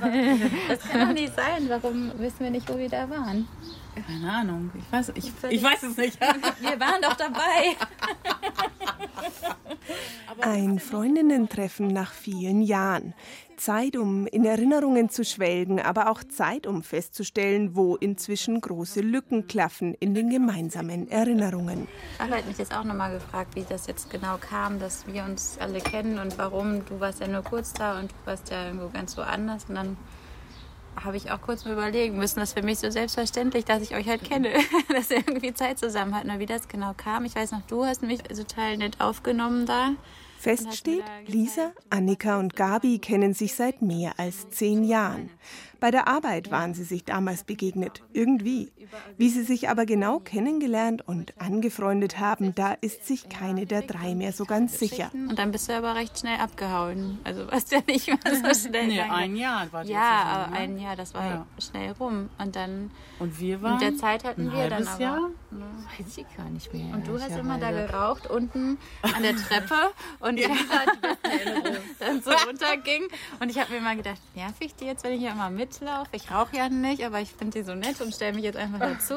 Das kann doch nicht sein. Warum wissen wir nicht, wo wir da waren? Keine Ahnung. Ich weiß es nicht. Wir waren doch dabei. Ein Freundinnen-Treffen nach vielen Jahren. Zeit, um in Erinnerungen zu schwelgen, aber auch Zeit, um festzustellen, wo inzwischen große Lücken klaffen in den gemeinsamen Erinnerungen. Carla hat mich jetzt auch nochmal gefragt, wie das jetzt genau kam, dass wir uns alle kennen und warum. Du warst ja nur kurz da und du warst ja irgendwo ganz woanders. Und dann habe ich auch kurz mal überlegen müssen, das ist für mich so selbstverständlich, dass ich euch halt kenne, dass wir irgendwie Zeit zusammen hatten. Und wie das genau kam, ich weiß noch, du hast mich total nett aufgenommen da. Fest steht, Lisa, Annika und Gabi kennen sich seit mehr als 10 Jahren. Bei der Arbeit waren sie sich damals begegnet, irgendwie. Wie sie sich aber genau kennengelernt und angefreundet haben, da ist sich keine der 3 mehr so ganz sicher. Und dann bist du aber recht schnell abgehauen. Also warst ja nicht mehr so schnell. Nee, ein Jahr war das. Ja, aber ein Jahr, das war schnell rum. Und dann und wir waren mit der Zeit hatten wir dann aber. Jahr? Weiß ich gar nicht mehr. Und du hast immer da geraucht unten an der Treppe und ich dann so runterging. Und ich habe mir mal gedacht, nerv ich die jetzt, wenn ich hier immer mitlaufe? Ich rauche ja nicht, aber ich finde die so nett und stelle mich jetzt einfach dazu.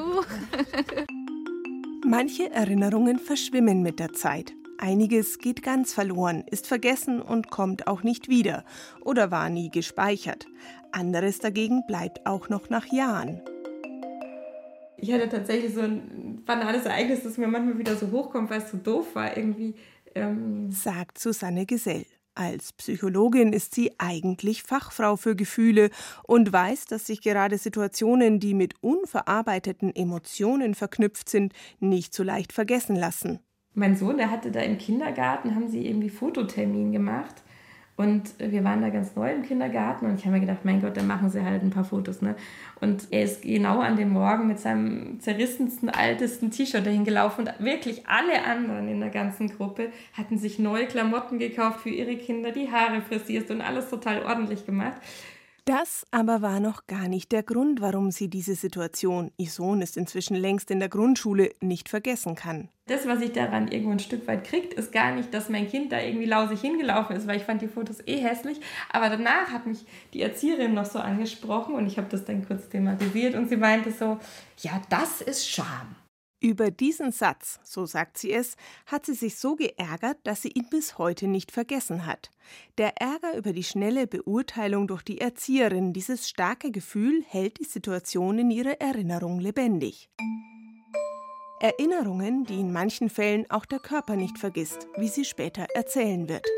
Manche Erinnerungen verschwimmen mit der Zeit. Einiges geht ganz verloren, ist vergessen und kommt auch nicht wieder oder war nie gespeichert. Anderes dagegen bleibt auch noch nach Jahren. Ich hatte tatsächlich so ein banales Ereignis, das mir manchmal wieder so hochkommt, weil es so doof war irgendwie. Sagt Susanne Gesell. Als Psychologin ist sie eigentlich Fachfrau für Gefühle und weiß, dass sich gerade Situationen, die mit unverarbeiteten Emotionen verknüpft sind, nicht so leicht vergessen lassen. Mein Sohn, der hatte da im Kindergarten, haben sie irgendwie Fototermin gemacht. Und wir waren da ganz neu im Kindergarten und ich habe mir gedacht, mein Gott, dann machen sie halt ein paar Fotos, ne? Und er ist genau an dem Morgen mit seinem zerrissensten, altesten T-Shirt dahin gelaufen und wirklich alle anderen in der ganzen Gruppe hatten sich neue Klamotten gekauft für ihre Kinder, die Haare frisiert und alles total ordentlich gemacht. Das aber war noch gar nicht der Grund, warum sie diese Situation, ihr Sohn ist inzwischen längst in der Grundschule, nicht vergessen kann. Das, was ich daran irgendwo ein Stück weit kriegt, ist gar nicht, dass mein Kind da irgendwie lausig hingelaufen ist, weil ich fand die Fotos hässlich. Aber danach hat mich die Erzieherin noch so angesprochen und ich habe das dann kurz thematisiert und sie meinte so, ja, das ist Scham. Über diesen Satz, so sagt sie es, hat sie sich so geärgert, dass sie ihn bis heute nicht vergessen hat. Der Ärger über die schnelle Beurteilung durch die Erzieherin, dieses starke Gefühl, hält die Situation in ihrer Erinnerung lebendig. Erinnerungen, die in manchen Fällen auch der Körper nicht vergisst, wie sie später erzählen wird.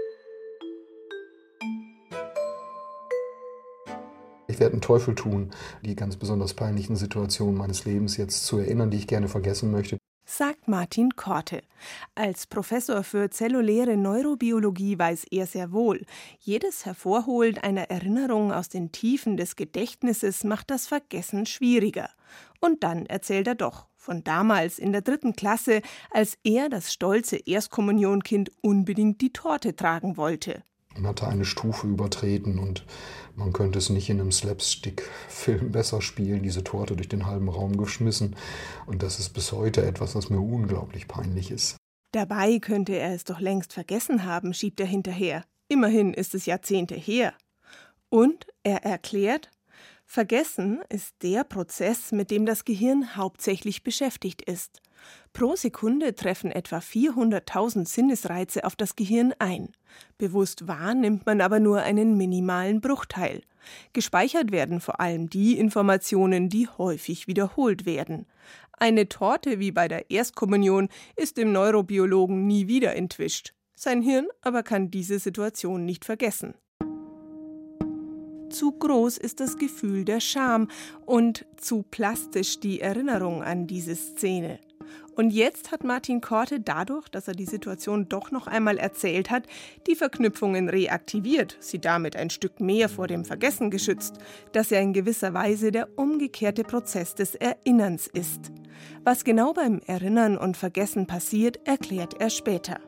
Ich werde einen Teufel tun, die ganz besonders peinlichen Situationen meines Lebens jetzt zu erinnern, die ich gerne vergessen möchte. Sagt Martin Korte. Als Professor für zelluläre Neurobiologie weiß er sehr wohl, jedes Hervorholen einer Erinnerung aus den Tiefen des Gedächtnisses macht das Vergessen schwieriger. Und dann erzählt er doch von damals in der 3. Klasse, als er, das stolze Erstkommunionkind, unbedingt die Torte tragen wollte. Man hatte eine Stufe übertreten und man könnte es nicht in einem Slapstick-Film besser spielen, diese Torte durch den halben Raum geschmissen. Und das ist bis heute etwas, was mir unglaublich peinlich ist. Dabei könnte er es doch längst vergessen haben, schiebt er hinterher. Immerhin ist es Jahrzehnte her. Und er erklärt, Vergessen ist der Prozess, mit dem das Gehirn hauptsächlich beschäftigt ist. Pro Sekunde treffen etwa 400.000 Sinnesreize auf das Gehirn ein. Bewusst wahr nimmt man aber nur einen minimalen Bruchteil. Gespeichert werden vor allem die Informationen, die häufig wiederholt werden. Eine Torte wie bei der Erstkommunion ist dem Neurobiologen nie wieder entwischt. Sein Hirn aber kann diese Situation nicht vergessen. Zu groß ist das Gefühl der Scham und zu plastisch die Erinnerung an diese Szene. Und jetzt hat Martin Korte dadurch, dass er die Situation doch noch einmal erzählt hat, die Verknüpfungen reaktiviert, sie damit ein Stück mehr vor dem Vergessen geschützt, dass ja in gewisser Weise der umgekehrte Prozess des Erinnerns ist. Was genau beim Erinnern und Vergessen passiert, erklärt er später.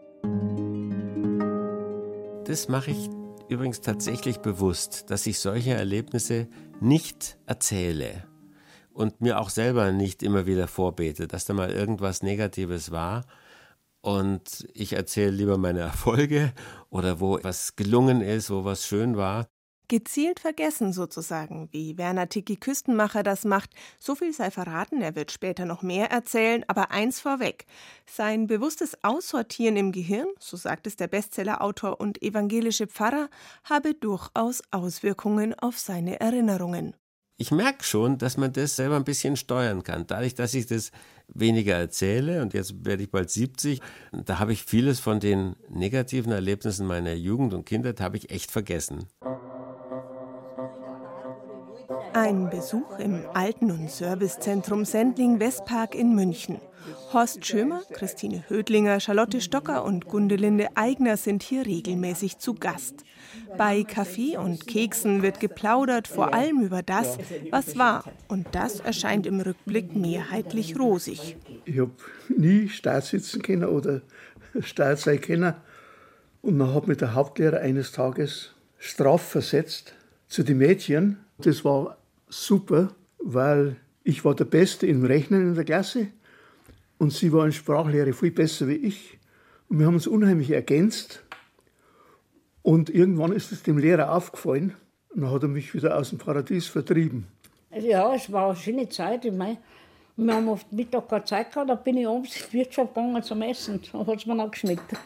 Das mache ich übrigens tatsächlich bewusst, dass ich solche Erlebnisse nicht erzähle und mir auch selber nicht immer wieder vorbete, dass da mal irgendwas Negatives war und ich erzähle lieber meine Erfolge oder wo was gelungen ist, wo was schön war. Gezielt vergessen sozusagen, wie Werner Tiki Küstenmacher das macht. So viel sei verraten, er wird später noch mehr erzählen, aber eins vorweg. Sein bewusstes Aussortieren im Gehirn, so sagt es der Bestsellerautor und evangelische Pfarrer, habe durchaus Auswirkungen auf seine Erinnerungen. Ich merke schon, dass man das selber ein bisschen steuern kann. Dadurch, dass ich das weniger erzähle, und jetzt werde ich bald 70, da habe ich vieles von den negativen Erlebnissen meiner Jugend und Kindheit habe ich echt vergessen. Ein Besuch im Alten- und Servicezentrum Sendling-Westpark in München. Horst Schömer, Christine Hödlinger, Charlotte Stocker und Gundelinde Aigner sind hier regelmäßig zu Gast. Bei Kaffee und Keksen wird geplaudert, vor allem über das, was war. Und das erscheint im Rückblick mehrheitlich rosig. Ich habe nie Staat sitzen können oder Staat sein können. Und dann hat mich der Hauptlehrer eines Tages strafversetzt zu den Mädchen. Das war super, weil ich war der Beste im Rechnen in der Klasse und sie war in Sprachlehre viel besser wie ich. Und wir haben uns unheimlich ergänzt. Und irgendwann ist es dem Lehrer aufgefallen und dann hat er mich wieder aus dem Paradies vertrieben. Ja, es war eine schöne Zeit. Ich meine, wir haben oft Mittag keine Zeit gehabt, da bin ich abends in die Wirtschaft gegangen zum Essen. Da hat es mir noch geschmeckt.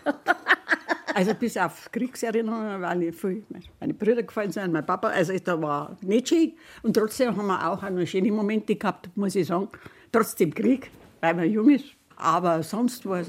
Also bis auf Kriegserinnerungen, weil meine Brüder gefallen sind, mein Papa, also da war nicht schön. Und trotzdem haben wir auch noch schöne Momente gehabt, muss ich sagen. Trotzdem Krieg, weil man jung ist. Aber sonst war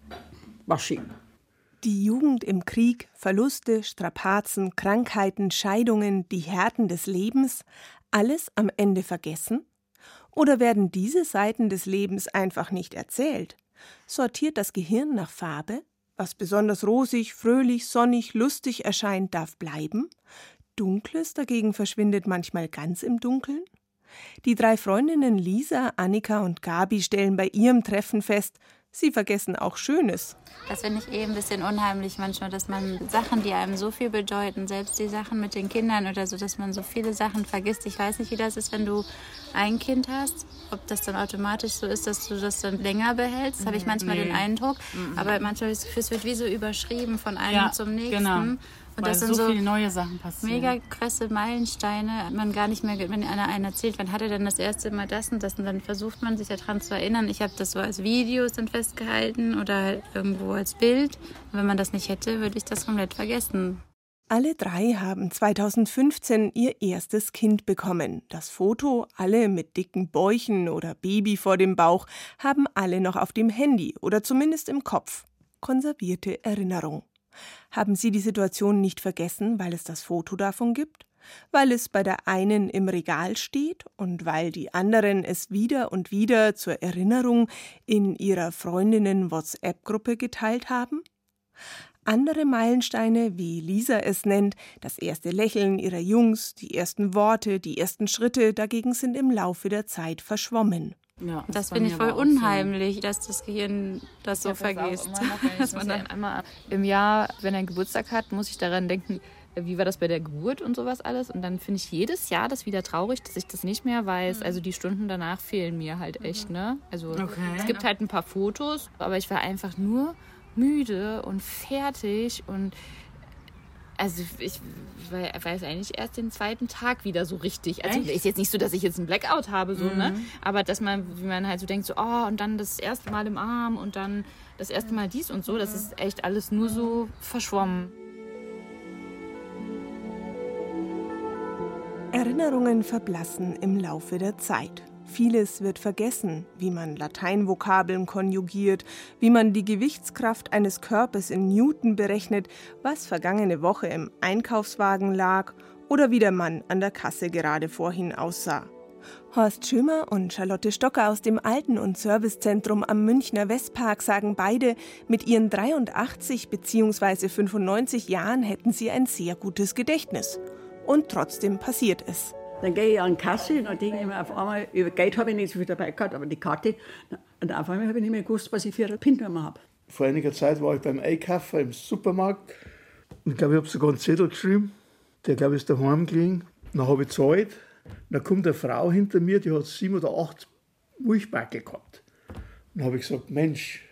es schön. Die Jugend im Krieg, Verluste, Strapazen, Krankheiten, Scheidungen, die Härten des Lebens, alles am Ende vergessen? Oder werden diese Seiten des Lebens einfach nicht erzählt? Sortiert das Gehirn nach Farbe? Was besonders rosig, fröhlich, sonnig, lustig erscheint, darf bleiben. Dunkles dagegen verschwindet manchmal ganz im Dunkeln. Die 3 Freundinnen Lisa, Annika und Gabi stellen bei ihrem Treffen fest, sie vergessen auch Schönes. Das finde ich ein bisschen unheimlich manchmal, dass man Sachen, die einem so viel bedeuten, selbst die Sachen mit den Kindern oder so, dass man so viele Sachen vergisst. Ich weiß nicht, wie das ist, wenn du ein Kind hast, ob das dann automatisch so ist, dass du das dann länger behältst, habe ich manchmal den Eindruck. Aber manchmal ist das Gefühl, es wird wie so überschrieben von einem zum nächsten. Genau. Und weil das sind so viele neue Sachen passieren. Mega krasse Meilensteine. Man gar nicht mehr, wenn einer erzählt, wann hat er denn das erste Mal das und das? Und dann versucht man sich daran zu erinnern. Ich habe das so als Videos dann festgehalten oder halt irgendwo als Bild. Und wenn man das nicht hätte, würde ich das komplett vergessen. Alle 3 haben 2015 ihr erstes Kind bekommen. Das Foto, alle mit dicken Bäuchen oder Baby vor dem Bauch, haben alle noch auf dem Handy oder zumindest im Kopf. Konservierte Erinnerung. Haben Sie die Situation nicht vergessen, weil es das Foto davon gibt? Weil es bei der einen im Regal steht und weil die anderen es wieder und wieder zur Erinnerung in ihrer Freundinnen-WhatsApp-Gruppe geteilt haben? Andere Meilensteine, wie Lisa es nennt, das erste Lächeln ihrer Jungs, die ersten Worte, die ersten Schritte, dagegen sind im Laufe der Zeit verschwommen. Ja, das finde ich voll unheimlich, so, dass das Gehirn das so vergisst. Dass man dann einmal im Jahr, wenn er einen Geburtstag hat, muss ich daran denken, wie war das bei der Geburt und sowas alles. Und dann finde ich jedes Jahr das wieder traurig, dass ich das nicht mehr weiß. Also die Stunden danach fehlen mir halt echt, ne? Also es gibt halt ein paar Fotos, aber ich war einfach nur müde und fertig und also ich weiß eigentlich erst den 2. Tag wieder so richtig. Also ist jetzt nicht so, dass ich jetzt einen Blackout habe, so, ne? Aber dass man, wie man halt so denkt, so, oh, und dann das erste Mal im Arm und dann das erste Mal dies und so, das ist echt alles nur so verschwommen. Erinnerungen verblassen im Laufe der Zeit. Vieles wird vergessen, wie man Lateinvokabeln konjugiert, wie man die Gewichtskraft eines Körpers in Newton berechnet, was vergangene Woche im Einkaufswagen lag oder wie der Mann an der Kasse gerade vorhin aussah. Horst Schömer und Charlotte Stocker aus dem Alten- und Servicezentrum am Münchner Westpark sagen beide, mit ihren 83 bzw. 95 Jahren hätten sie ein sehr gutes Gedächtnis. Und trotzdem passiert es. Dann gehe ich an die Kasse und dann denke ich mir auf einmal, über Geld habe ich nicht so viel dabei gehabt, aber die Karte, und auf einmal habe ich nicht mehr gewusst, was ich für eine PIN-Nummer habe. Vor einiger Zeit war ich beim Einkaufen im Supermarkt und ich glaube, ich habe sogar einen Zettel geschrieben, der glaube ich ist daheim gelegen. Dann habe ich gezahlt, dann kommt eine Frau hinter mir, die hat 7 oder 8 Milchbackel gehabt. Dann habe ich gesagt, Mensch,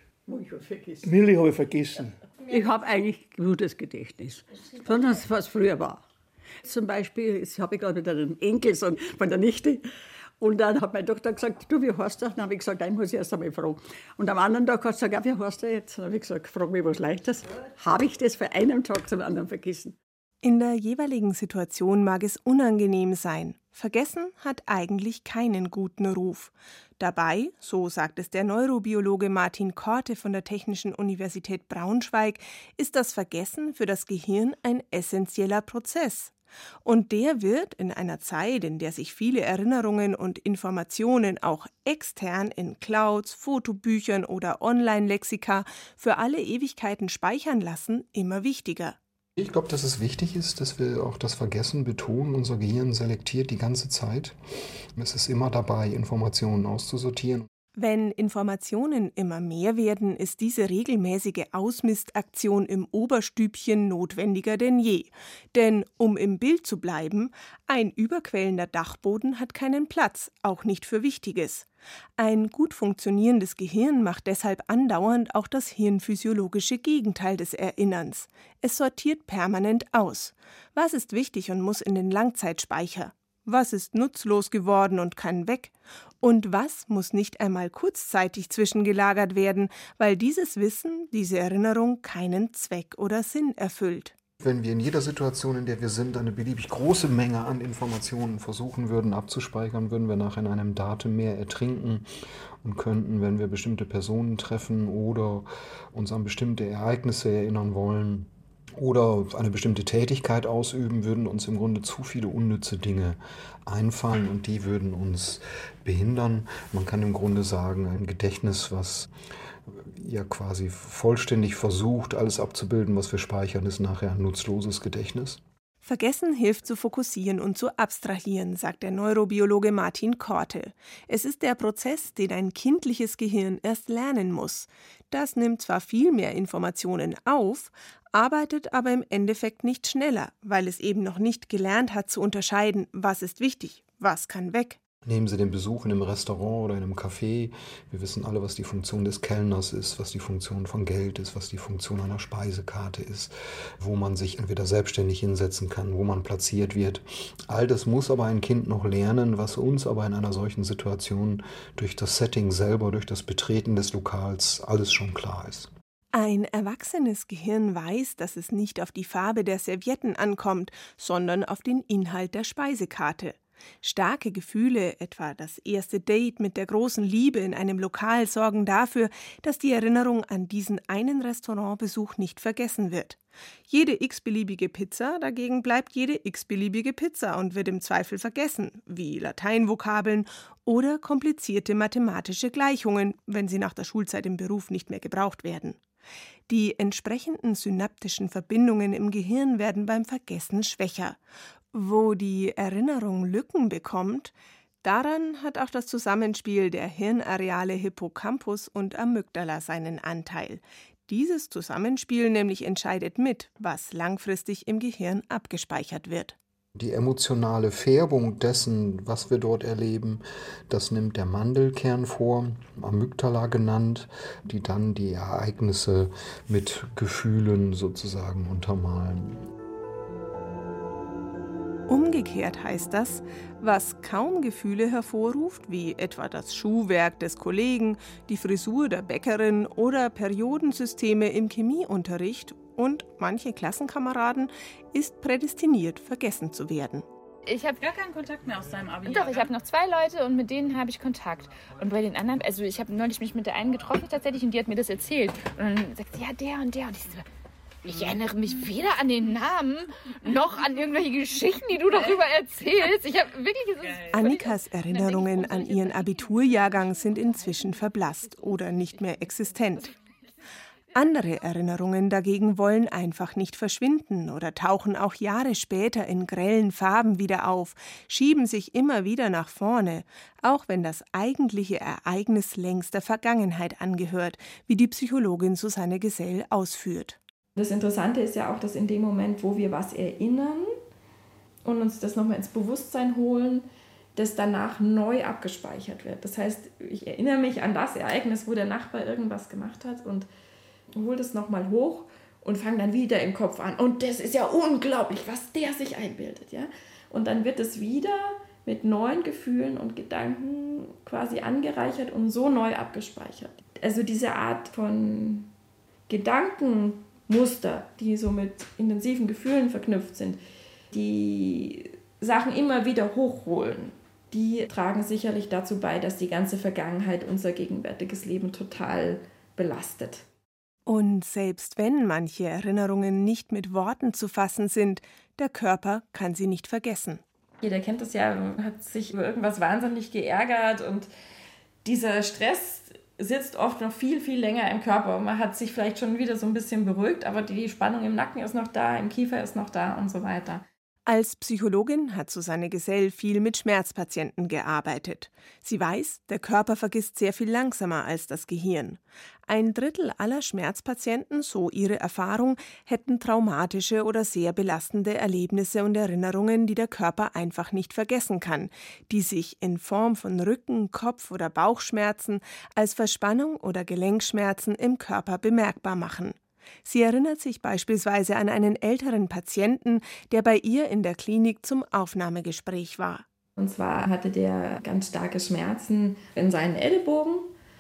Milch habe ich vergessen. Ich habe eigentlich ein gutes Gedächtnis, besonders was früher war. Zum Beispiel, das habe ich gerade mit einem Enkel von der Nichte. Und dann hat meine Tochter gesagt, du, wie heißt du? Dann habe ich gesagt, ich muss ich erst einmal fragen. Und am anderen Tag hat sie gesagt, ja, wie heißt du jetzt? Dann habe ich gesagt, frag mich was Leichtes. Habe ich das von einem Tag zum anderen vergessen? In der jeweiligen Situation mag es unangenehm sein. Vergessen hat eigentlich keinen guten Ruf. Dabei, so sagt es der Neurobiologe Martin Korte von der Technischen Universität Braunschweig, ist das Vergessen für das Gehirn ein essentieller Prozess. Und der wird in einer Zeit, in der sich viele Erinnerungen und Informationen auch extern in Clouds, Fotobüchern oder Online-Lexika für alle Ewigkeiten speichern lassen, immer wichtiger. Ich glaube, dass es wichtig ist, dass wir auch das Vergessen betonen. Unser Gehirn selektiert die ganze Zeit. Es ist immer dabei, Informationen auszusortieren. Wenn Informationen immer mehr werden, ist diese regelmäßige Ausmistaktion im Oberstübchen notwendiger denn je. Denn, um im Bild zu bleiben, ein überquellender Dachboden hat keinen Platz, auch nicht für Wichtiges. Ein gut funktionierendes Gehirn macht deshalb andauernd auch das hirnphysiologische Gegenteil des Erinnerns. Es sortiert permanent aus. Was ist wichtig und muss in den Langzeitspeicher? Was ist nutzlos geworden und kann weg? Und was muss nicht einmal kurzzeitig zwischengelagert werden, weil dieses Wissen, diese Erinnerung keinen Zweck oder Sinn erfüllt? Wenn wir in jeder Situation, in der wir sind, eine beliebig große Menge an Informationen versuchen würden abzuspeichern, würden wir nachher in einem Datenmeer ertrinken und könnten, wenn wir bestimmte Personen treffen oder uns an bestimmte Ereignisse erinnern wollen, oder eine bestimmte Tätigkeit ausüben, würden uns im Grunde zu viele unnütze Dinge einfallen und die würden uns behindern. Man kann im Grunde sagen, ein Gedächtnis, was ja quasi vollständig versucht, alles abzubilden, was wir speichern, ist nachher ein nutzloses Gedächtnis. Vergessen hilft zu fokussieren und zu abstrahieren, sagt der Neurobiologe Martin Korte. Es ist der Prozess, den ein kindliches Gehirn erst lernen muss. Das nimmt zwar viel mehr Informationen auf, arbeitet aber im Endeffekt nicht schneller, weil es eben noch nicht gelernt hat zu unterscheiden, was ist wichtig, was kann weg. Nehmen Sie den Besuch in einem Restaurant oder in einem Café. Wir wissen alle, was die Funktion des Kellners ist, was die Funktion von Geld ist, was die Funktion einer Speisekarte ist, wo man sich entweder selbstständig hinsetzen kann, wo man platziert wird. All das muss aber ein Kind noch lernen, was uns aber in einer solchen Situation durch das Setting selber, durch das Betreten des Lokals alles schon klar ist. Ein erwachsenes Gehirn weiß, dass es nicht auf die Farbe der Servietten ankommt, sondern auf den Inhalt der Speisekarte. Starke Gefühle, etwa das erste Date mit der großen Liebe in einem Lokal, sorgen dafür, dass die Erinnerung an diesen einen Restaurantbesuch nicht vergessen wird. Jede x-beliebige Pizza dagegen bleibt jede x-beliebige Pizza und wird im Zweifel vergessen, wie Lateinvokabeln oder komplizierte mathematische Gleichungen, wenn sie nach der Schulzeit im Beruf nicht mehr gebraucht werden. Die entsprechenden synaptischen Verbindungen im Gehirn werden beim Vergessen schwächer. Wo die Erinnerung Lücken bekommt, daran hat auch das Zusammenspiel der Hirnareale Hippocampus und Amygdala seinen Anteil. Dieses Zusammenspiel nämlich entscheidet mit, was langfristig im Gehirn abgespeichert wird. Die emotionale Färbung dessen, was wir dort erleben, das nimmt der Mandelkern vor, Amygdala genannt, die dann die Ereignisse mit Gefühlen sozusagen untermalen. Umgekehrt heißt das, was kaum Gefühle hervorruft, wie etwa das Schuhwerk des Kollegen, die Frisur der Bäckerin oder Periodensysteme im Chemieunterricht und manche Klassenkameraden, ist prädestiniert, vergessen zu werden. Ich habe gar keinen Kontakt mehr aus deinem Abi. Doch, ich habe noch 2 Leute und mit denen habe ich Kontakt. Und bei den anderen, also ich habe neulich mich mit der einen getroffen tatsächlich und die hat mir das erzählt. Und dann sagt sie, ja, der und der. Und ich erinnere mich weder an den Namen noch an irgendwelche Geschichten, die du darüber erzählst. Ich habe wirklich Annikas Erinnerungen an ihren Abiturjahrgang sind inzwischen verblasst oder nicht mehr existent. Andere Erinnerungen dagegen wollen einfach nicht verschwinden oder tauchen auch Jahre später in grellen Farben wieder auf, schieben sich immer wieder nach vorne, auch wenn das eigentliche Ereignis längst der Vergangenheit angehört, wie die Psychologin Susanne Gesell ausführt. Das Interessante ist ja auch, dass in dem Moment, wo wir was erinnern und uns das nochmal ins Bewusstsein holen, das danach neu abgespeichert wird. Das heißt, ich erinnere mich an das Ereignis, wo der Nachbar irgendwas gemacht hat und hole das nochmal hoch und fangen dann wieder im Kopf an. Und das ist ja unglaublich, was der sich einbildet. Ja? Und dann wird es wieder mit neuen Gefühlen und Gedanken quasi angereichert und so neu abgespeichert. Also diese Art von Gedankenmuster, die so mit intensiven Gefühlen verknüpft sind, die Sachen immer wieder hochholen, die tragen sicherlich dazu bei, dass die ganze Vergangenheit unser gegenwärtiges Leben total belastet. Und selbst wenn manche Erinnerungen nicht mit Worten zu fassen sind, der Körper kann sie nicht vergessen. Jeder kennt das ja, man hat sich über irgendwas wahnsinnig geärgert und dieser Stress sitzt oft noch viel, viel länger im Körper. Man hat sich vielleicht schon wieder so ein bisschen beruhigt, aber die Spannung im Nacken ist noch da, im Kiefer ist noch da und so weiter. Als Psychologin hat Susanne Gesell viel mit Schmerzpatienten gearbeitet. Sie weiß, der Körper vergisst sehr viel langsamer als das Gehirn. 1/3 aller Schmerzpatienten, so ihre Erfahrung, hätten traumatische oder sehr belastende Erlebnisse und Erinnerungen, die der Körper einfach nicht vergessen kann, die sich in Form von Rücken-, Kopf- oder Bauchschmerzen als Verspannung oder Gelenkschmerzen im Körper bemerkbar machen. Sie erinnert sich beispielsweise an einen älteren Patienten, der bei ihr in der Klinik zum Aufnahmegespräch war. Und zwar hatte der ganz starke Schmerzen in seinen Ellbogen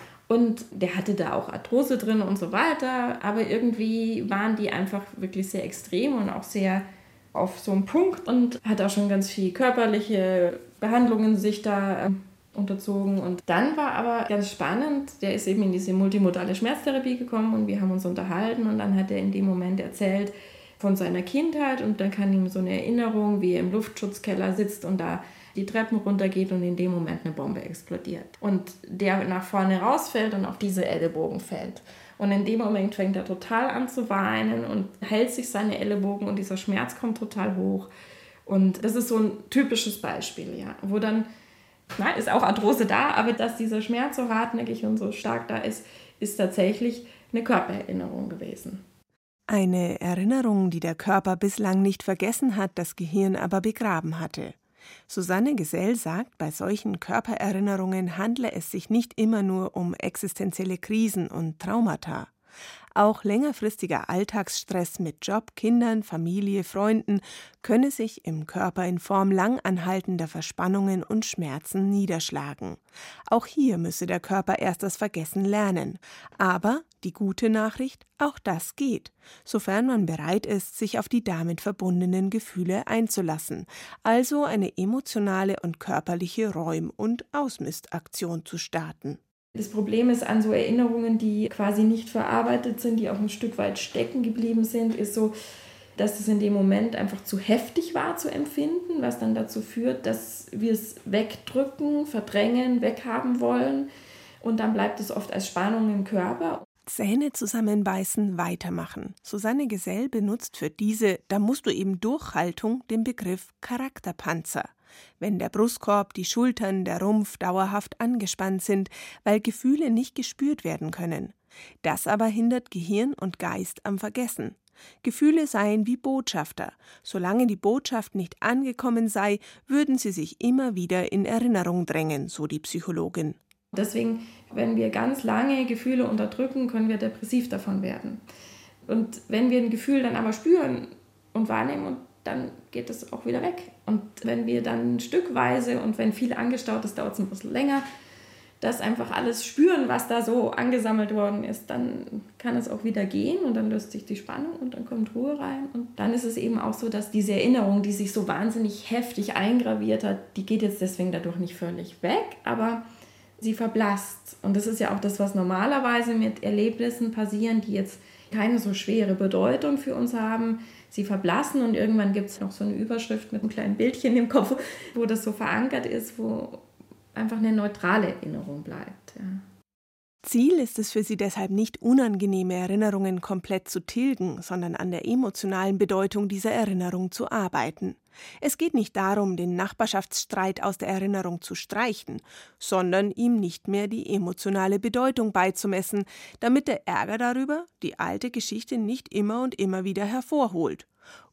und der hatte da auch Arthrose drin und so weiter. Aber irgendwie waren die einfach wirklich sehr extrem und auch sehr auf so einen Punkt und hat auch schon ganz viel körperliche Behandlungen sich da unterzogen. Und dann war aber ganz spannend, der ist eben in diese multimodale Schmerztherapie gekommen und wir haben uns unterhalten und dann hat er in dem Moment erzählt von seiner Kindheit und dann kam ihm so eine Erinnerung, wie er im Luftschutzkeller sitzt und da die Treppen runtergeht und in dem Moment eine Bombe explodiert. Und der nach vorne rausfällt und auf diese Ellbogen fällt. Und in dem Moment fängt er total an zu weinen und hält sich seine Ellbogen und dieser Schmerz kommt total hoch. Und das ist so ein typisches Beispiel, ja, wo dann ist auch Arthrose da, aber dass dieser Schmerz so hartnäckig und so stark da ist, ist tatsächlich eine Körpererinnerung gewesen. Eine Erinnerung, die der Körper bislang nicht vergessen hat, das Gehirn aber begraben hatte. Susanne Gesell sagt, bei solchen Körpererinnerungen handle es sich nicht immer nur um existenzielle Krisen und Traumata. Auch längerfristiger Alltagsstress mit Job, Kindern, Familie, Freunden könne sich im Körper in Form lang anhaltender Verspannungen und Schmerzen niederschlagen. Auch hier müsse der Körper erst das Vergessen lernen. Aber die gute Nachricht, auch das geht, sofern man bereit ist, sich auf die damit verbundenen Gefühle einzulassen, also eine emotionale und körperliche Räum- und Ausmistaktion zu starten. Das Problem ist an so Erinnerungen, die quasi nicht verarbeitet sind, die auch ein Stück weit stecken geblieben sind, ist so, dass es in dem Moment einfach zu heftig war zu empfinden, was dann dazu führt, dass wir es wegdrücken, verdrängen, weghaben wollen und dann bleibt es oft als Spannung im Körper. Zähne zusammenbeißen, weitermachen. Susanne Gesell benutzt für diese "Da musst du eben Durchhaltung" den Begriff Charakterpanzer. Wenn der Brustkorb, die Schultern, der Rumpf dauerhaft angespannt sind, weil Gefühle nicht gespürt werden können. Das aber hindert Gehirn und Geist am Vergessen. Gefühle seien wie Botschafter. Solange die Botschaft nicht angekommen sei, würden sie sich immer wieder in Erinnerung drängen, so die Psychologin. Deswegen, wenn wir ganz lange Gefühle unterdrücken, können wir depressiv davon werden. Und wenn wir ein Gefühl dann aber spüren und wahrnehmen, dann geht es auch wieder weg. Und wenn wir dann stückweise und wenn viel angestaut ist, dauert es ein bisschen länger, das einfach alles spüren, was da so angesammelt worden ist, dann kann es auch wieder gehen und dann löst sich die Spannung und dann kommt Ruhe rein. Und dann ist es eben auch so, dass diese Erinnerung, die sich so wahnsinnig heftig eingraviert hat, die geht jetzt deswegen dadurch nicht völlig weg, aber sie verblasst. Und das ist ja auch das, was normalerweise mit Erlebnissen passieren, die jetzt keine so schwere Bedeutung für uns haben. Sie verblassen und irgendwann gibt es noch so eine Überschrift mit einem kleinen Bildchen im Kopf, wo das so verankert ist, wo einfach eine neutrale Erinnerung bleibt. Ja. Ziel ist es für sie deshalb nicht, unangenehme Erinnerungen komplett zu tilgen, sondern an der emotionalen Bedeutung dieser Erinnerung zu arbeiten. Es geht nicht darum, den Nachbarschaftsstreit aus der Erinnerung zu streichen, sondern ihm nicht mehr die emotionale Bedeutung beizumessen, damit der Ärger darüber die alte Geschichte nicht immer und immer wieder hervorholt.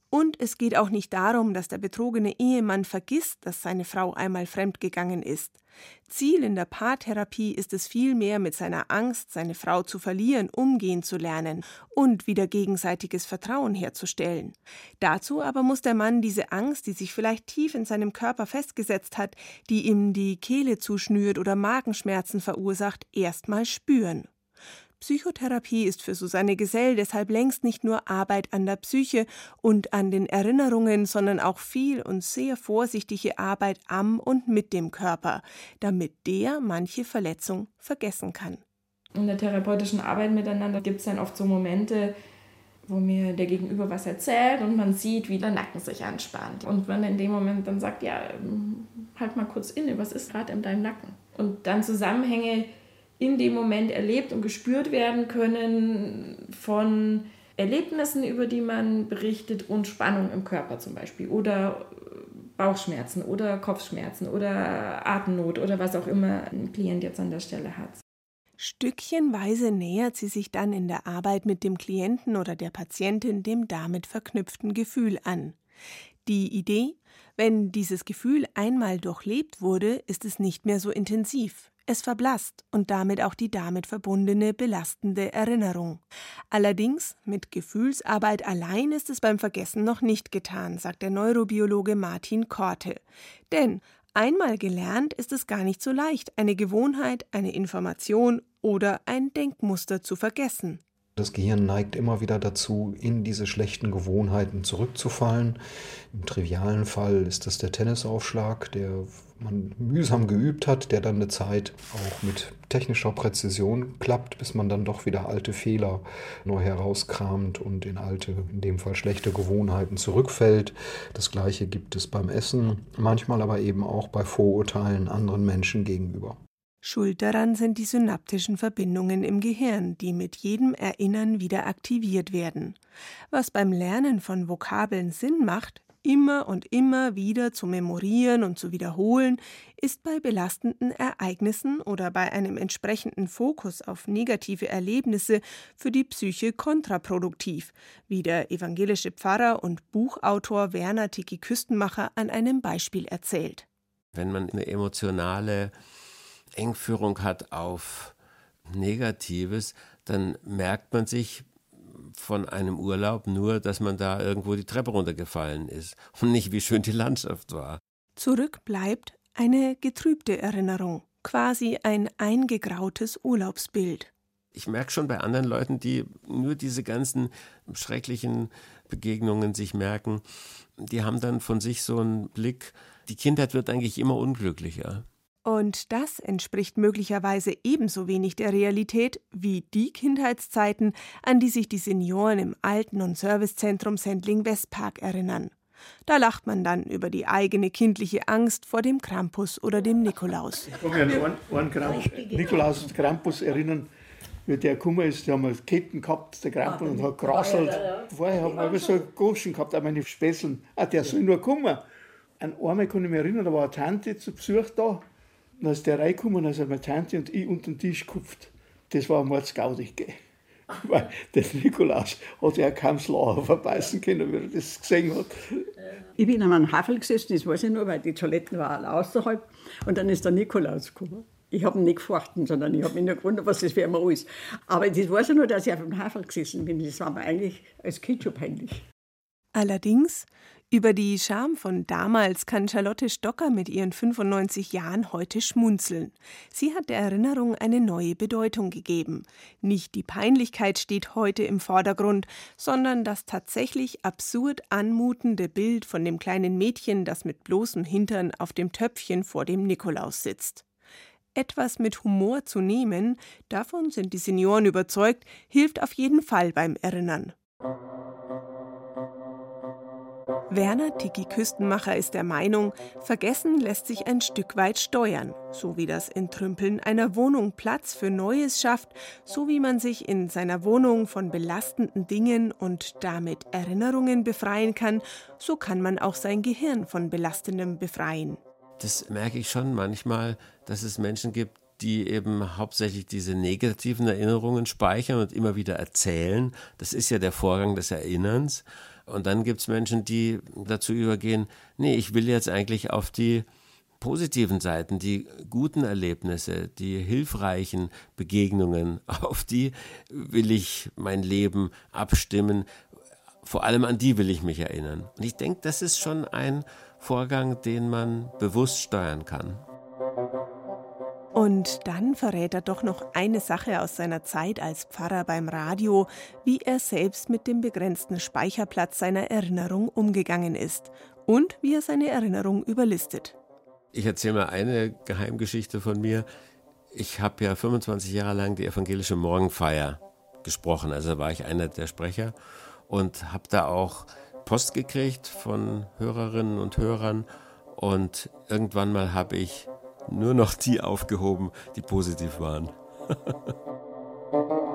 Und es geht auch nicht darum, dass der betrogene Ehemann vergisst, dass seine Frau einmal fremdgegangen ist. Ziel in der Paartherapie ist es vielmehr, mit seiner Angst, seine Frau zu verlieren, umgehen zu lernen und wieder gegenseitiges Vertrauen herzustellen. Dazu aber muss der Mann diese Angst, die sich vielleicht tief in seinem Körper festgesetzt hat, die ihm die Kehle zuschnürt oder Magenschmerzen verursacht, erstmal spüren. Psychotherapie ist für Susanne Gesell deshalb längst nicht nur Arbeit an der Psyche und an den Erinnerungen, sondern auch viel und sehr vorsichtige Arbeit am und mit dem Körper, damit der manche Verletzung vergessen kann. In der therapeutischen Arbeit miteinander gibt es dann oft so Momente, wo mir der Gegenüber was erzählt und man sieht, wie der Nacken sich anspannt. Und man in dem Moment dann sagt, ja, halt mal kurz inne, was ist gerade in deinem Nacken? Und dann Zusammenhänge in dem Moment erlebt und gespürt werden können von Erlebnissen, über die man berichtet, und Spannung im Körper zum Beispiel oder Bauchschmerzen oder Kopfschmerzen oder Atemnot oder was auch immer ein Klient jetzt an der Stelle hat. Stückchenweise nähert sie sich dann in der Arbeit mit dem Klienten oder der Patientin dem damit verknüpften Gefühl an. Die Idee: Wenn dieses Gefühl einmal durchlebt wurde, ist es nicht mehr so intensiv. Es verblasst und damit auch die damit verbundene belastende Erinnerung. Allerdings, mit Gefühlsarbeit allein ist es beim Vergessen noch nicht getan, sagt der Neurobiologe Martin Korte. Denn einmal gelernt ist es gar nicht so leicht, eine Gewohnheit, eine Information oder ein Denkmuster zu vergessen. Das Gehirn neigt immer wieder dazu, in diese schlechten Gewohnheiten zurückzufallen. Im trivialen Fall ist das der Tennisaufschlag, der man mühsam geübt hat, der dann eine Zeit auch mit technischer Präzision klappt, bis man dann doch wieder alte Fehler neu herauskramt und in alte, in dem Fall schlechte Gewohnheiten zurückfällt. Das Gleiche gibt es beim Essen, manchmal aber eben auch bei Vorurteilen anderen Menschen gegenüber. Schuld daran sind die synaptischen Verbindungen im Gehirn, die mit jedem Erinnern wieder aktiviert werden. Was beim Lernen von Vokabeln Sinn macht, immer und immer wieder zu memorieren und zu wiederholen, ist bei belastenden Ereignissen oder bei einem entsprechenden Fokus auf negative Erlebnisse für die Psyche kontraproduktiv, wie der evangelische Pfarrer und Buchautor Werner Tiki Küstenmacher an einem Beispiel erzählt. Wenn man eine emotionale Engführung hat auf Negatives, dann merkt man sich von einem Urlaub nur, dass man da irgendwo die Treppe runtergefallen ist und nicht, wie schön die Landschaft war. Zurück bleibt eine getrübte Erinnerung, quasi ein eingegrautes Urlaubsbild. Ich merke schon bei anderen Leuten, die nur diese ganzen schrecklichen Begegnungen sich merken, die haben dann von sich so einen Blick, die Kindheit wird eigentlich immer unglücklicher. Und das entspricht möglicherweise ebenso wenig der Realität wie die Kindheitszeiten, an die sich die Senioren im Alten- und Servicezentrum Sendling-Westpark erinnern. Da lacht man dann über die eigene kindliche Angst vor dem Krampus oder dem Nikolaus. Ich kann mich an einen Nikolaus und Krampus erinnern, wie der gekommen ist. Die haben Ketten gehabt, der Krampus, und hat gerasselt. Vorher haben wir immer so Goschen gehabt, auch meine Späßeln. Der soll nur kommen. Einmal kann ich mich erinnern, da war eine Tante zu Besuch da. Dann ist der reingekommen, dann sind meine Tante und ich unter den Tisch gekupft. Das war mordsgaudig, gell. Weil der Nikolaus hat ja kaum das Lachen verbeißen können, wie er das gesehen hat. Ich bin an einem Havel gesessen, das weiß ich nur, weil die Toiletten waren alle außerhalb. Und dann ist der Nikolaus gekommen. Ich habe ihn nicht gefragt, sondern ich habe mich nur gewundert, was das für immer ist. Aber das weiß ich nur, dass ich auf dem Havel gesessen bin. Das war mir eigentlich als Kind schon peinlich. Allerdings, über die Scham von damals kann Charlotte Stocker mit ihren 95 Jahren heute schmunzeln. Sie hat der Erinnerung eine neue Bedeutung gegeben. Nicht die Peinlichkeit steht heute im Vordergrund, sondern das tatsächlich absurd anmutende Bild von dem kleinen Mädchen, das mit bloßem Hintern auf dem Töpfchen vor dem Nikolaus sitzt. Etwas mit Humor zu nehmen, davon sind die Senioren überzeugt, hilft auf jeden Fall beim Erinnern. Werner Tiki Küstenmacher ist der Meinung, Vergessen lässt sich ein Stück weit steuern, so wie das Entrümpeln einer Wohnung Platz für Neues schafft, so wie man sich in seiner Wohnung von belastenden Dingen und damit Erinnerungen befreien kann, so kann man auch sein Gehirn von Belastendem befreien. Das merke ich schon manchmal, dass es Menschen gibt, die eben hauptsächlich diese negativen Erinnerungen speichern und immer wieder erzählen. Das ist ja der Vorgang des Erinnerns. Und dann gibt es Menschen, die dazu übergehen, nee, ich will jetzt eigentlich auf die positiven Seiten, die guten Erlebnisse, die hilfreichen Begegnungen, auf die will ich mein Leben abstimmen. Vor allem an die will ich mich erinnern. Und ich denke, das ist schon ein Vorgang, den man bewusst steuern kann. Und dann verrät er doch noch eine Sache aus seiner Zeit als Pfarrer beim Radio, wie er selbst mit dem begrenzten Speicherplatz seiner Erinnerung umgegangen ist und wie er seine Erinnerung überlistet. Ich erzähle mal eine Geheimgeschichte von mir. Ich habe ja 25 Jahre lang die evangelische Morgenfeier gesprochen, also da war ich einer der Sprecher und habe da auch Post gekriegt von Hörerinnen und Hörern und irgendwann mal habe ich nur noch die aufgehoben, die positiv waren.